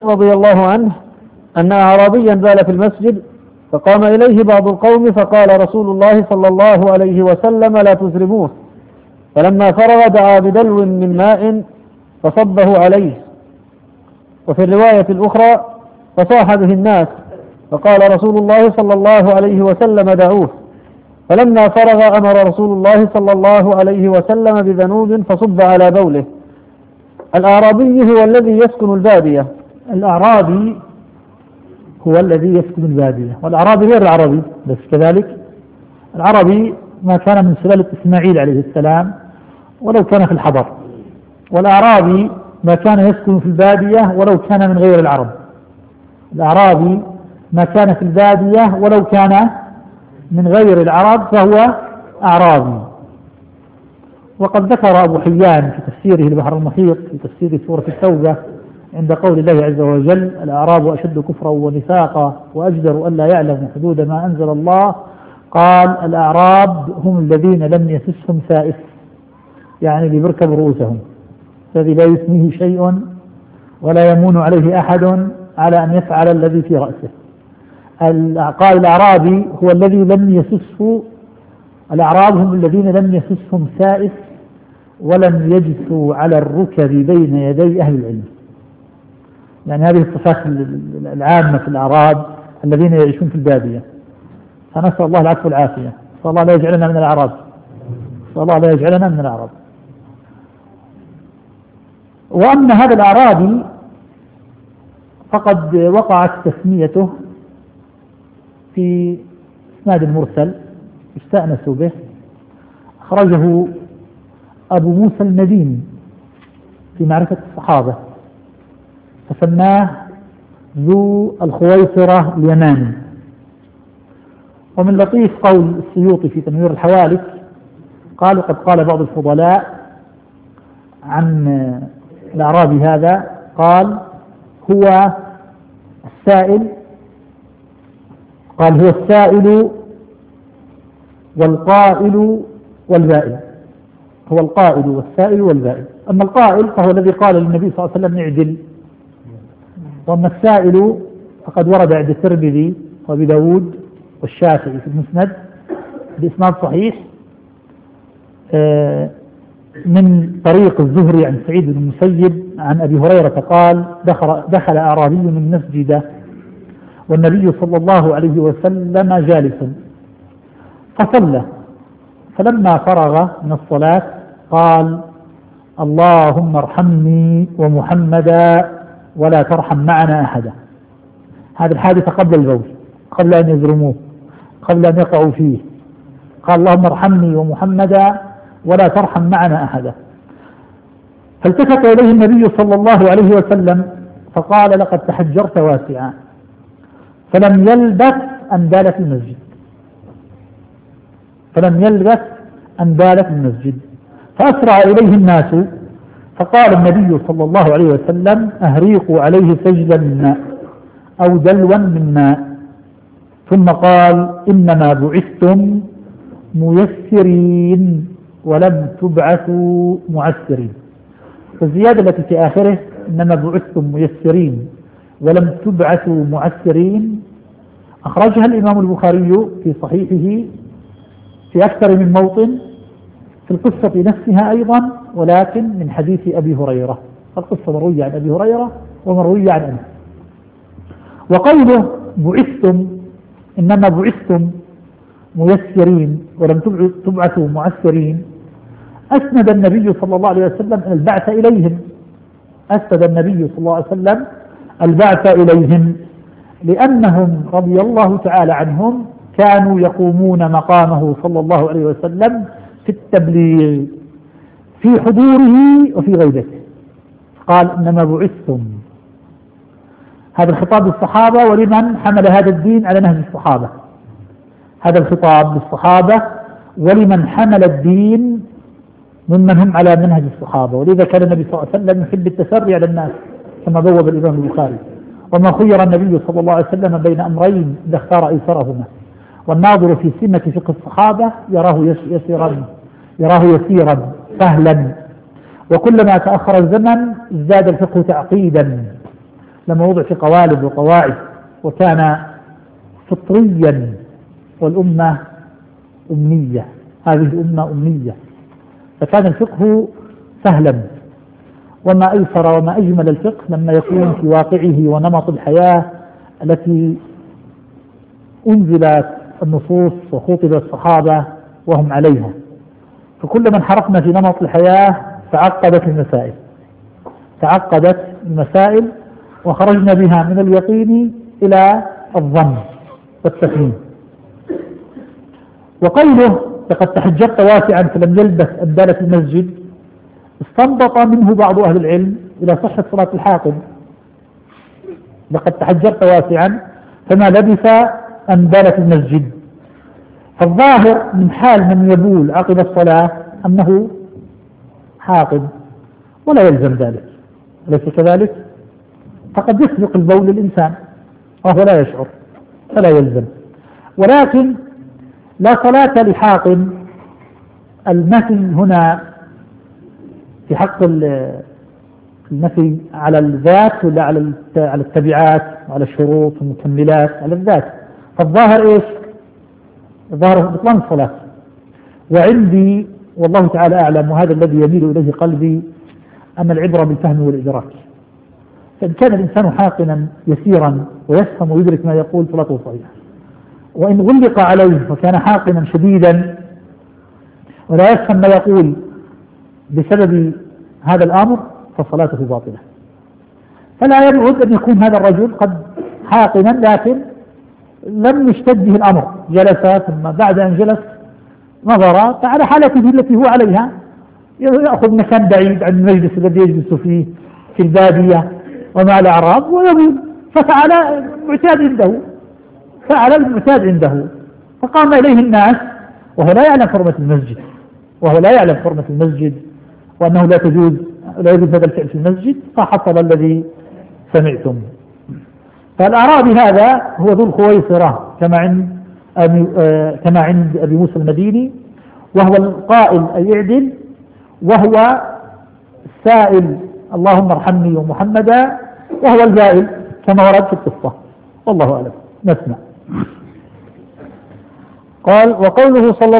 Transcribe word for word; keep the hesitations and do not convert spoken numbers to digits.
رضي الله عنه أن أعرابيا بال في المسجد فقام إليه بعض القوم فقال رسول الله صلى الله عليه وسلم: لا تزرموه. فلما فرغ دعا بدلو من ماء فصبه عليه. وفي الرواية الأخرى: فصاح به الناس فقال رسول الله صلى الله عليه وسلم: دعوه. فلما فرغ أمر رسول الله صلى الله عليه وسلم بذنوب فصب على بوله. الأعرابي هو الذي يسكن البادية. الأعرابي هو الذي يسكن البادية، والأعرابي غير العربي بس كذلك. العربي ما كان من سلالة إسماعيل عليه السلام ولو كان في الحضر، والأعرابي ما كان يسكن في البادية ولو كان من غير العرب. الأعرابي ما كان في البادية ولو كان من غير العرب فهو أعرابي. وقد ذكر أبو حيان في تفسيره البحر المحيط في تفسير سورة التوبة عند قول الله عز وجل: الأعراب أشد كفرا ونفاقا وأجدر ألا يعلموا حدود ما أنزل الله، قال: الأعراب هم الذين لم يسسهم سائس، يعني اللي بيركب رؤوسهم، الذي لا يثنيه شيء ولا يمون عليه أحد على أن يفعل الذي في رأسه. قال: الأعرابي هو الذي لم يسسه، الأعراب هم الذين لم يسسهم سائس ولم يجثوا على الركب بين يدي أهل العلم. يعني هذه الصفات العامة في الأعراب الذين يعيشون في البادية. فنسأل الله العفو والعافية، نسأل الله لا يجعلنا من الأعراب، نسأل الله لا يجعلنا من الأعراب. وأما هذا الأعرابي فقد وقعت تسميته في إسناد المرسل استأنسوا به، أخرجه أبو موسى المديني في معرفة الصحابة فسماه ذو الخويصرة اليماني. ومن لطيف قول السيوطي في تنوير الحوالك قال: قد قال بعض الفضلاء عن الأعرابي هذا، قال: هو السائل قال هو السائل والقائل والبائل. هو القائل والسائل والبائل. أما القائل فهو الذي قال للنبي صلى الله عليه وسلم: اعدل. وأما السائل فقد ورد عند الترمذي وابي داود والشافعي في المسند بإسناد صحيح من طريق الزهري عن سعيد بن المسيب عن أبي هريرة قال: دخل, دخل أعرابي من مسجد والنبي صلى الله عليه وسلم جالس فصلى، فلما فرغ من الصلاة قال: اللهم ارحمني ومحمدا ولا ترحم معنا أحدا. هذه الحادثة قبل البول، قبل أن يزرموه، قبل أن يقعوا فيه. قال: اللهم ارحمني ومحمدا ولا ترحم معنا أحدا. فالتفت إليه النبي صلى الله عليه وسلم فقال: لقد تحجرت واسعا. فلم يلبث أن بال في المسجد، فلم يلبث أن بال في المسجد فأسرع إليه الناس، فقال النبي صلى الله عليه وسلم: أهريقوا عليه سجلا من ماء أو دلوا من ماء. ثم قال: إنما بعثتم ميسرين ولم تبعثوا معسرين. والزيادة التي في آخره: إنما بعثتم ميسرين ولم تبعثوا معسرين، أخرجها الإمام البخاري في صحيحه في أكثر من موطن في القصة نفسها أيضا، ولكن من حديث أبي هريرة. القصة مروية عن أبي هريرة ومروية عن أنس. وقوله بعثتم، إنما بعثتم ميسرين ولم تبعثوا معسرين، أسند النبي صلى الله عليه وسلم البعث إليهم، أسند النبي صلى الله عليه وسلم البعث إليهم، لأنهم رضي الله تعالى عنهم كانوا يقومون مقامه صلى الله عليه وسلم في التبليغ في حضوره وفي غيبته. قال: إنما بعثتم. هذا الخطاب للصحابة ولمن حمل هذا الدين على نهج الصحابة. هذا الخطاب للصحابة ولمن حمل الدين ممن هم على منهج الصحابة. ولذا كان النبي صلى الله عليه وسلم يحب التسري على الناس كما بوب الإمام البخاري: وما خير النبي صلى الله عليه وسلم بين أمرين إذا اختار أيسرهما. والناظر في سمة فقه الصحابة يراه يسيرا يراه يسيرا سهلا، وكلما تأخر الزمن ازداد الفقه تعقيدا. لما وضع في قوالب وقواعد وكان فطريا، والأمة أمية، هذه الأمة أمية، فكان الفقه سهلا. وما أيسر وما أجمل الفقه لما يكون في واقعه ونمط الحياة التي أنزلت النصوص وخطب الصحابة وهم عليها. فكل من حرفنا في نمط الحياة تعقدت المسائل تعقدت المسائل وخرجنا بها من اليقين إلى الظن والتخمين. وقوله لقد تحجرت واسعا فلم يلبث أن بال في المسجد استنبط منه بعض أهل العلم إلى صحة صلاة الحاقد. لقد تحجرت واسعا فما لبث أن بال في المسجد، فالظاهر من حال من يبول عقب الصلاة أنه حاقد، ولا يلزم ذلك، أليس كذلك؟ فقد يسبق البول للإنسان وهو لا يشعر فلا يلزم. ولكن لا صلاة لحاقد، النفي هنا في حق النفي على الذات ولا على على التبعات وعلى الشروط والمكملات؟ على الذات. فالظاهر ايش؟ الظاهر بطلان الصلاة. وعندي والله تعالى أعلم، وهذا الذي يميل إليه قلبي، أن العبرة بالفهم والإدراك. فإن كان الإنسان حاقنا يسيرا ويفهم ويدرك ما يقول صلاته صحيحة، وإن غلق عليه وكان حاقنا شديدا ولا يفهم ما يقول بسبب هذا الأمر فصلاته باطلة. فلا يبعد أن يكون هذا الرجل قد حاقنا لكن لم يشتد به الأمر، جلس ثم بعد أن جلس نظر على حالته التي هو عليها، يأخذ مكان بعيد عن المجلس الذي يجلس فيه في البادية ومع الأعراب ويبول، ففعل المعتاد عنده فعل المعتاد عنده فقام إليه الناس وهو لا يعلم حرمة المسجد وهو لا يعلم حرمة المسجد وأنه لا تجوز لا يجوز هذا الفعل في المسجد، فحصل الذي سمعتم. فالأعرابي هذا هو ذو الخويصرة كما عند أبي آه كما عند أبي موسى المديني، وهو القائل أي اعدل، وهو السائل اللهم ارحمني ومحمدا، وهو الجائل كما ورد في القصة. والله أعلم. نسمع. قال: وقوله صلى